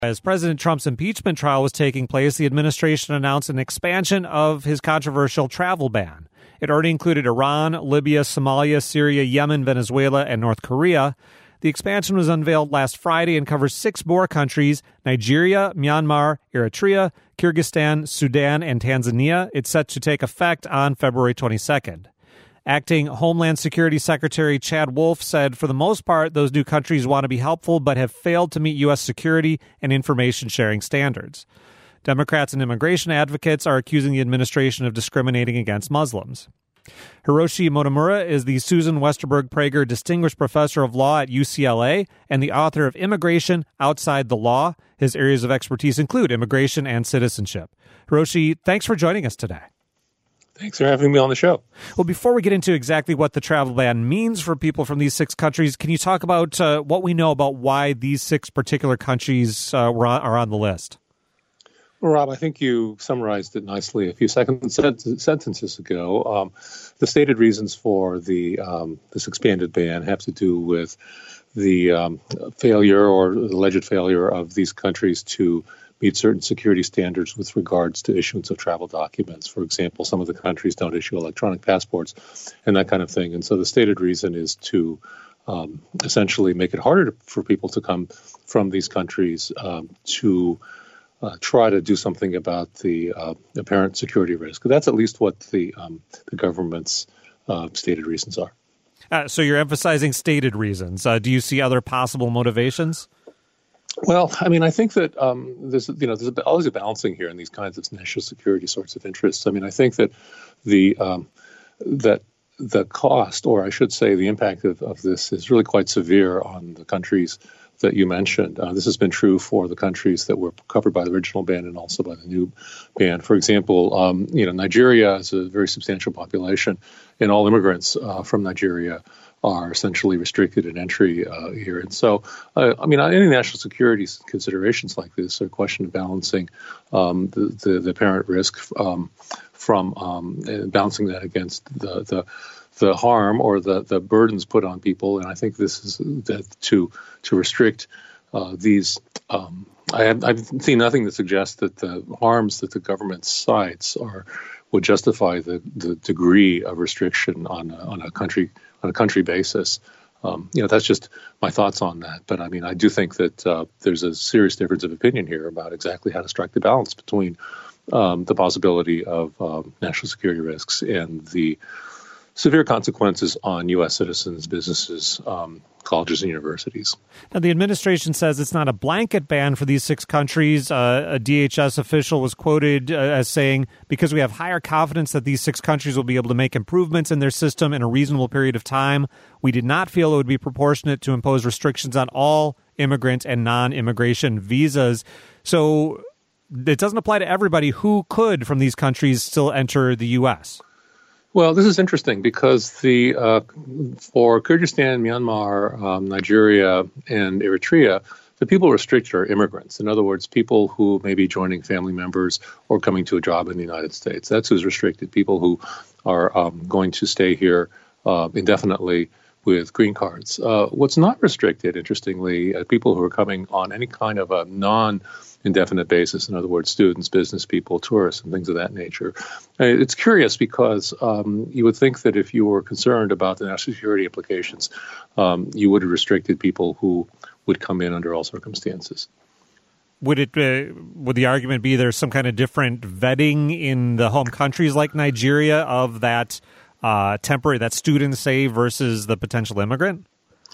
As President Trump's impeachment trial was taking place, the administration announced an expansion of his controversial travel ban. It already included Iran, Libya, Somalia, Syria, Yemen, Venezuela, and North Korea. The expansion was unveiled last Friday and covers 6 more countries: Nigeria, Myanmar, Eritrea, Kyrgyzstan, Sudan, and Tanzania. It's set to take effect on February 22nd. Acting Homeland Security Secretary Chad Wolf said, for the most part, those new countries want to be helpful but have failed to meet U.S. security and information sharing standards. Democrats and immigration advocates are accusing the administration of discriminating against Muslims. Hiroshi Motomura is the Susan Westerberg Prager Distinguished Professor of Law at UCLA and the author of Immigration Outside the Law. His areas of expertise include immigration and citizenship. Hiroshi, thanks for joining us today. Thanks for having me on the show. Well, before we get into exactly what the travel ban means for people from these 6 countries, can you talk about what we know about why these 6 particular countries are on the list? Well, Rob, I think you summarized it nicely a few sentences ago. The stated reasons for this expanded ban have to do with the failure or alleged failure of these countries to meet certain security standards with regards to issuance of travel documents. For example, some of the countries don't issue electronic passports and that kind of thing. And so the stated reason is to essentially make it harder for people to come from these countries to try to do something about the apparent security risk. That's at least what the government's stated reasons are. So you're emphasizing stated reasons. Do you see other possible motivations? Well, I mean, I think that there's always a balancing here in these kinds of national security sorts of interests. I mean, I think that the cost, or I should say the impact of this is really quite severe on the countries that you mentioned. This has been true for the countries that were covered by the original ban and also by the new ban. For example, Nigeria has a very substantial population, and all immigrants from Nigeria are essentially restricted in entry here. And so, any national security considerations like this are a question of balancing the apparent risk from balancing that against the harm or the burdens put on people. And I think this is that to restrict these. I've seen nothing that suggests that the harms that the government cites would justify the degree of restriction on a country basis. That's just my thoughts on that. But I mean, I do think that there's a serious difference of opinion here about exactly how to strike the balance between the possibility of national security risks and the severe consequences on U.S. citizens, businesses, colleges, and universities. Now, the administration says it's not a blanket ban for these 6 countries. A DHS official was quoted as saying, because we have higher confidence that these 6 countries will be able to make improvements in their system in a reasonable period of time, we did not feel it would be proportionate to impose restrictions on all immigrant and non-immigration visas. So it doesn't apply to everybody. Who could from these countries still enter the U.S.? Well, this is interesting because for Kyrgyzstan, Myanmar, Nigeria, and Eritrea, the people restricted are immigrants. In other words, people who may be joining family members or coming to a job in the United States. That's who's restricted. People who are going to stay here indefinitely with green cards. What's not restricted, interestingly, people who are coming on any kind of a non-indefinite basis, in other words, students, business people, tourists, and things of that nature. It's curious because you would think that if you were concerned about the national security implications, you would have restricted people who would come in under all circumstances. Would the argument be there's some kind of different vetting in the home countries like Nigeria of that temporary, that student, say, versus the potential immigrant?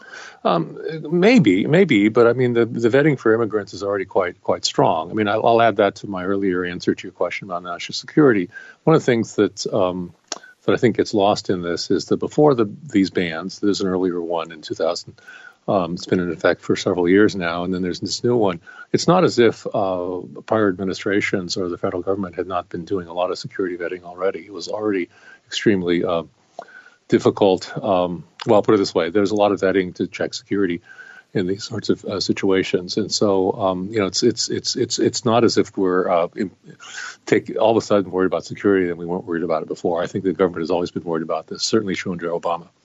Maybe, but I mean, the vetting for immigrants is already quite strong. I mean, I'll add that to my earlier answer to your question about national security. One of the things that I think gets lost in this is that before these bans, there's an earlier one in 2000. It's been in effect for several years now, and then there's this new one. It's not as if prior administrations or the federal government had not been doing a lot of security vetting already. It was already extremely difficult. Well, I'll put it this way: there's a lot of vetting to check security in these sorts of situations, and so it's not as if we're all of a sudden worried about security and we weren't worried about it before. I think the government has always been worried about this. Certainly true under Obama.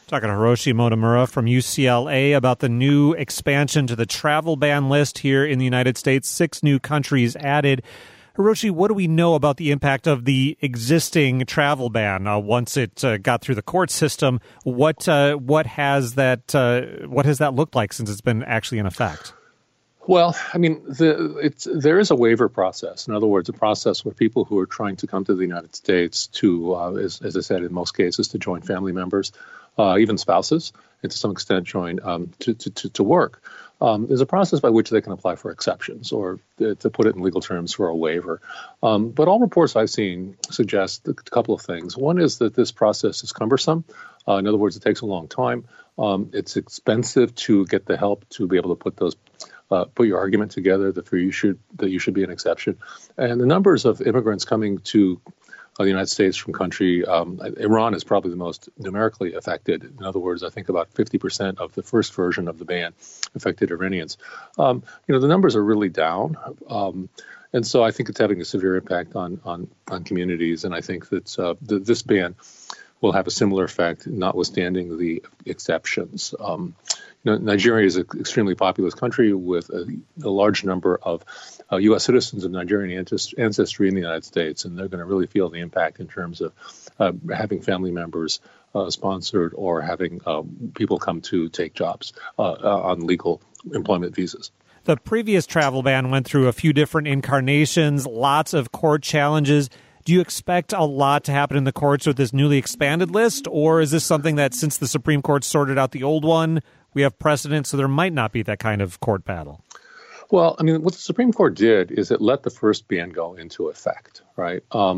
Talking to Hiroshi Motomura from UCLA about the new expansion to the travel ban list here in the United States. 6 new countries added. Hiroshi, what do we know about the impact of the existing travel ban once it got through the court system? What has that looked like since it's been actually in effect? Well, I mean, there is a waiver process. In other words, a process where people who are trying to come to the United States to, as I said, in most cases, to join family members, even spouses, and to some extent join to work. There's a process by which they can apply for exceptions, or to put it in legal terms, for a waiver. But all reports I've seen suggest a couple of things. One is that this process is cumbersome. In other words, it takes a long time. It's expensive to get the help to be able to put your argument together that you should be an exception. And the numbers of immigrants coming to the United States from country, Iran is probably the most numerically affected. In other words, I think about 50% of the first version of the ban affected Iranians. The numbers are really down. And so I think it's having a severe impact on communities. And I think that this ban will have a similar effect, notwithstanding the exceptions. Nigeria is an extremely populous country with a large number of U.S. citizens of Nigerian ancestry in the United States, and they're going to really feel the impact in terms of having family members sponsored or having people come to take jobs on legal employment visas. The previous travel ban went through a few different incarnations, lots of court challenges. Do you expect a lot to happen in the courts with this newly expanded list, or is this something that, since the Supreme Court sorted out the old one, we have precedent, so there might not be that kind of court battle? Well, I mean, what the Supreme Court did is it let the first ban go into effect, right?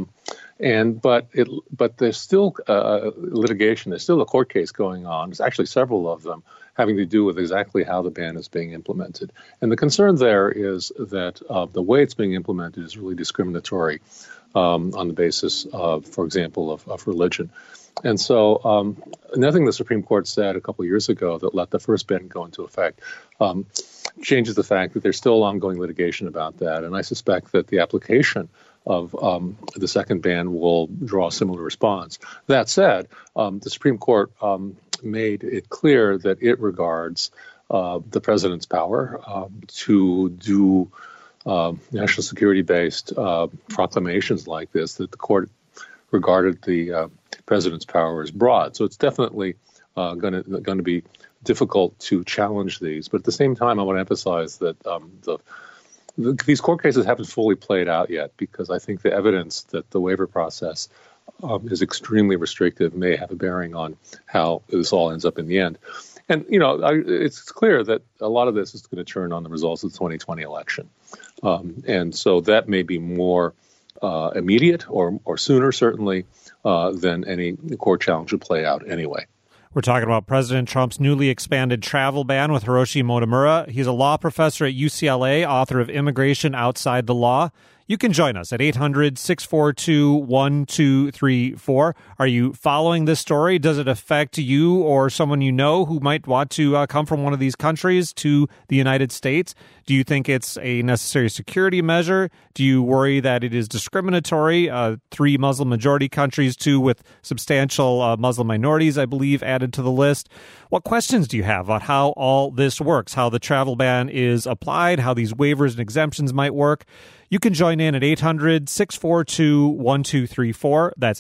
But there's still litigation. There's still a court case going on. There's actually several of them having to do with exactly how the ban is being implemented. And the concern there is that the way it's being implemented is really discriminatory on the basis of, for example, of religion. And so nothing the Supreme Court said a couple of years ago that let the first ban go into effect changes the fact that there's still ongoing litigation about that. And I suspect that the application of the second ban will draw a similar response. That said, the Supreme Court made it clear that it regards the president's power to do national security-based proclamations like this, that the court regarded the president's power as broad. So it's definitely going to be difficult to challenge these. But at the same time, I want to emphasize that these court cases haven't fully played out yet, because I think the evidence that the waiver process is extremely restrictive may have a bearing on how this all ends up in the end. And, it's clear that a lot of this is going to turn on the results of the 2020 election. And so that may be more immediate or sooner, certainly, than any court challenge would play out anyway. We're talking about President Trump's newly expanded travel ban with Hiroshi Motomura. He's a law professor at UCLA, author of Immigration Outside the Law. You can join us at 800-642-1234. Are you following this story? Does it affect you or someone you know who might want to come from one of these countries to the United States? Do you think it's a necessary security measure? Do you worry that it is discriminatory? 3 Muslim majority countries, 2 with substantial Muslim minorities, I believe, added to the list. What questions do you have about how all this works, how the travel ban is applied, how these waivers and exemptions might work? You can join in at 800-642-1234. That's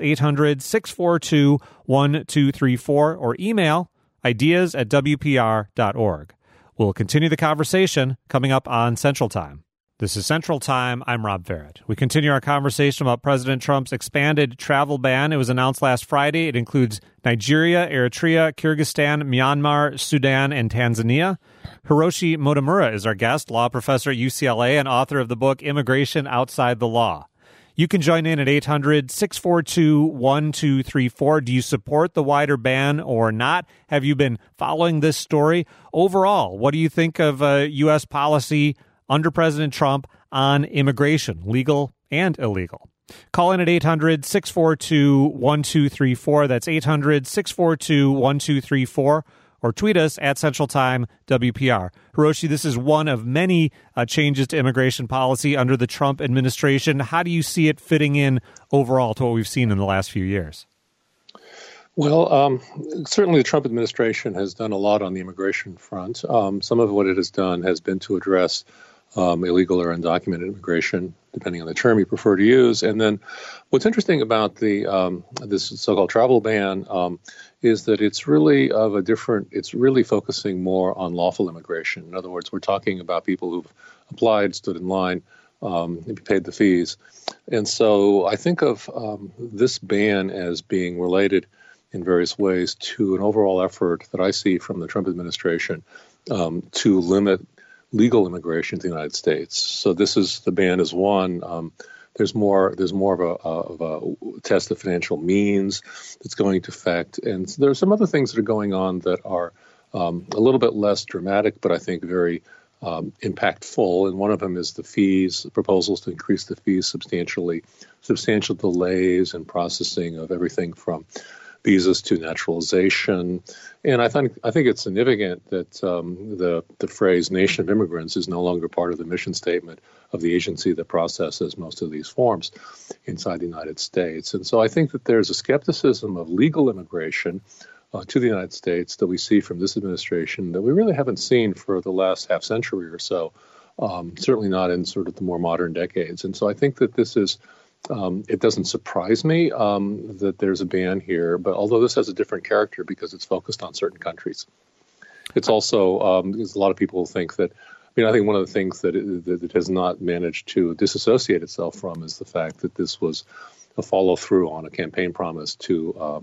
800-642-1234, or email ideas@wpr.org. We'll continue the conversation coming up on Central Time. This is Central Time. I'm Rob Barrett. We continue our conversation about President Trump's expanded travel ban. It was announced last Friday. It includes Nigeria, Eritrea, Kyrgyzstan, Myanmar, Sudan, and Tanzania. Hiroshi Motomura is our guest, law professor at UCLA and author of the book Immigration Outside the Law. You can join in at 800-642-1234. Do you support the wider ban or not? Have you been following this story? Overall, what do you think of U.S. policy under President Trump on immigration, legal and illegal? Call in at 800-642-1234. That's 800-642-1234. Or tweet us at Central Time WPR. Hiroshi, this is one of many changes to immigration policy under the Trump administration. How do you see it fitting in overall to what we've seen in the last few years? Well, certainly the Trump administration has done a lot on the immigration front. Some of what it has done has been to address illegal or undocumented immigration, depending on the term you prefer to use. And then what's interesting about the this so-called travel ban is that it's really it's really focusing more on lawful immigration. In other words, we're talking about people who've applied, stood in line, paid the fees. And so I think of this ban as being related in various ways to an overall effort that I see from the Trump administration to limit legal immigration to the United States. So the ban is one. There's more of a test of financial means that's going into effect, and there are some other things that are going on that are a little bit less dramatic, but I think very impactful. And one of them is the fees, proposals to increase the fees substantially, substantial delays in processing of everything from visas to naturalization. And I think it's significant that the phrase "nation of immigrants" is no longer part of the mission statement of the agency that processes most of these forms inside the United States. And so I think that there's a skepticism of legal immigration to the United States that we see from this administration that we really haven't seen for the last half century or so, certainly not in sort of the more modern decades. And so I think that this is it doesn't surprise me that there's a ban here, but although this has a different character because it's focused on certain countries, it's also because a lot of people think that. I think one of the things that it has not managed to disassociate itself from is the fact that this was a follow through on a campaign promise to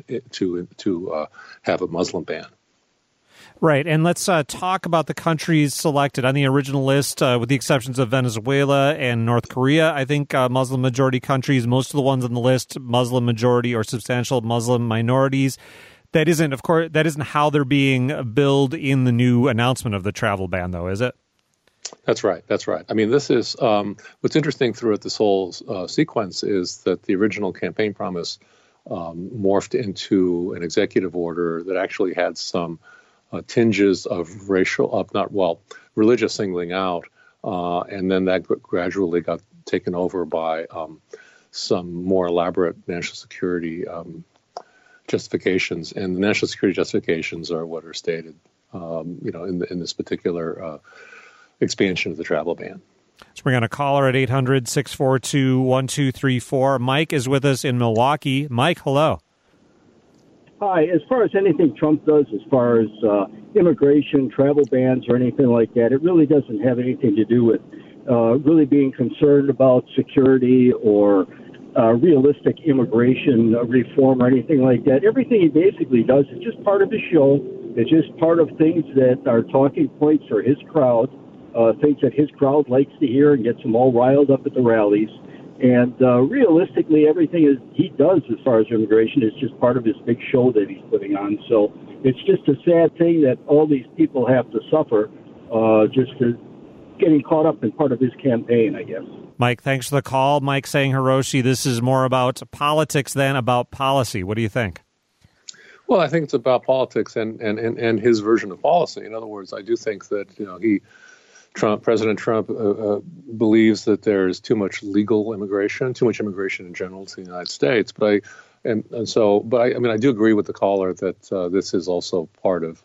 have a Muslim ban. Right, and let's talk about the countries selected on the original list, with the exceptions of Venezuela and North Korea. I think Muslim-majority countries, most of the ones on the list, Muslim-majority or substantial Muslim minorities. That isn't how they're being billed in the new announcement of the travel ban, though, is it? That's right. I mean, this is what's interesting throughout this whole sequence is that the original campaign promise morphed into an executive order that actually had some tinges of religious singling out, and then that gradually got taken over by some more elaborate national security justifications, and the national security justifications are what are stated, in this particular expansion of the travel ban. Let's bring on a caller at 800-642-1234. Mike is with us in Milwaukee. Mike, hello. Hi. As far as anything Trump does, as far as immigration, travel bans, or anything like that, it really doesn't have anything to do with really being concerned about security or realistic immigration reform or anything like that. Everything he basically does is just part of his show. It's just part of things that are talking points for his crowd, things that his crowd likes to hear and gets them all riled up at the rallies. And realistically, everything he does as far as immigration is just part of his big show that he's putting on. So it's just a sad thing that all these people have to suffer just for getting caught up in part of his campaign, I guess. Mike, thanks for the call. Mike saying, Hiroshi, this is more about politics than about policy. What do you think? Well, I think it's about politics and his version of policy. In other words, I do think that President Trump believes that there is too much legal immigration, too much immigration in general to the United States. But I do agree with the caller that this is also part of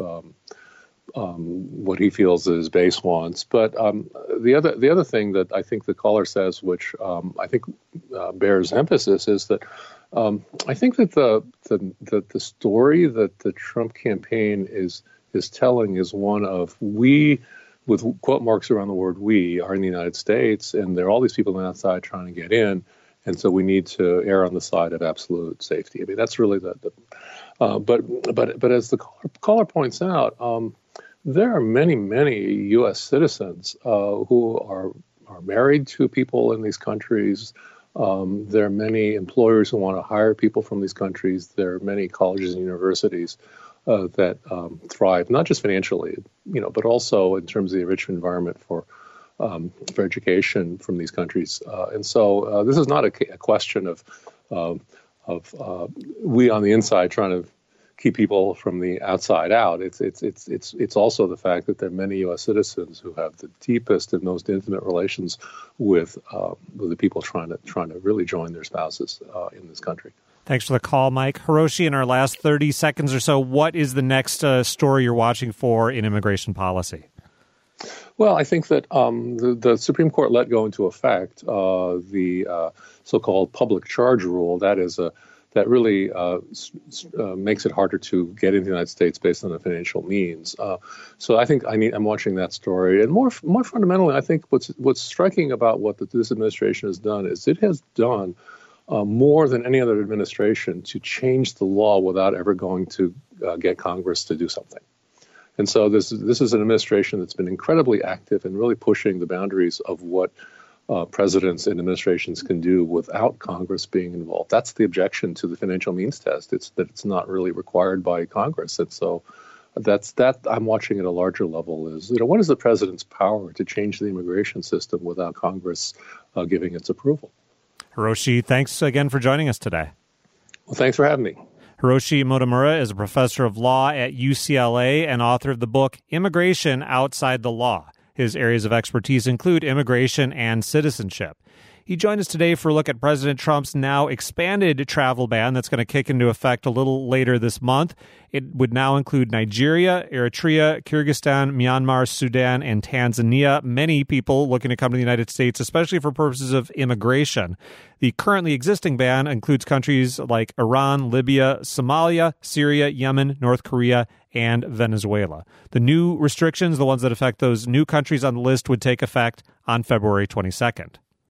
what he feels that his base wants. But the other thing that I think the caller says, which I think bears emphasis, is that I think that the story that the Trump campaign is telling is one of we, with quote marks around the word "we," are in the United States, and there are all these people on the outside trying to get in, and so we need to err on the side of absolute safety. I mean, that's really but as the caller points out, there are many U.S. citizens who are married to people in these countries. There are many employers who want to hire people from these countries. There are many colleges and universities that thrive, not just financially, but also in terms of the enrichment environment for education from these countries. And so this is not a question of we on the inside trying to keep people from the outside out. It's also the fact that there are many U.S. citizens who have the deepest and most intimate relations with the people trying to really join their spouses in this country. Thanks for the call, Mike. Hiroshi, in our last 30 seconds or so, what is the next story you're watching for in immigration policy? Well, I think that the Supreme Court let go into effect the so-called public charge rule. That really makes it harder to get into the United States based on the financial means. So I think I'm watching that story. And more fundamentally, I think what's striking about what this administration has done is it has done more than any other administration to change the law without ever going to get Congress to do something. And so this is an administration that's been incredibly active and really pushing the boundaries of what presidents and administrations can do without Congress being involved. That's the objection to the financial means test. It's that it's not really required by Congress. And so that I'm watching at a larger level is, what is the president's power to change the immigration system without Congress giving its approval? Hiroshi, thanks again for joining us today. Well, thanks for having me. Hiroshi Motomura is a professor of law at UCLA and author of the book Immigration Outside the Law. His areas of expertise include immigration and citizenship. He joined us today for a look at President Trump's now expanded travel ban that's going to kick into effect a little later this month. It would now include Nigeria, Eritrea, Kyrgyzstan, Myanmar, Sudan, and Tanzania. Many people looking to come to the United States, especially for purposes of immigration. The currently existing ban includes countries like Iran, Libya, Somalia, Syria, Yemen, North Korea, and Venezuela. The new restrictions, the ones that affect those new countries on the list, would take effect on February 22nd.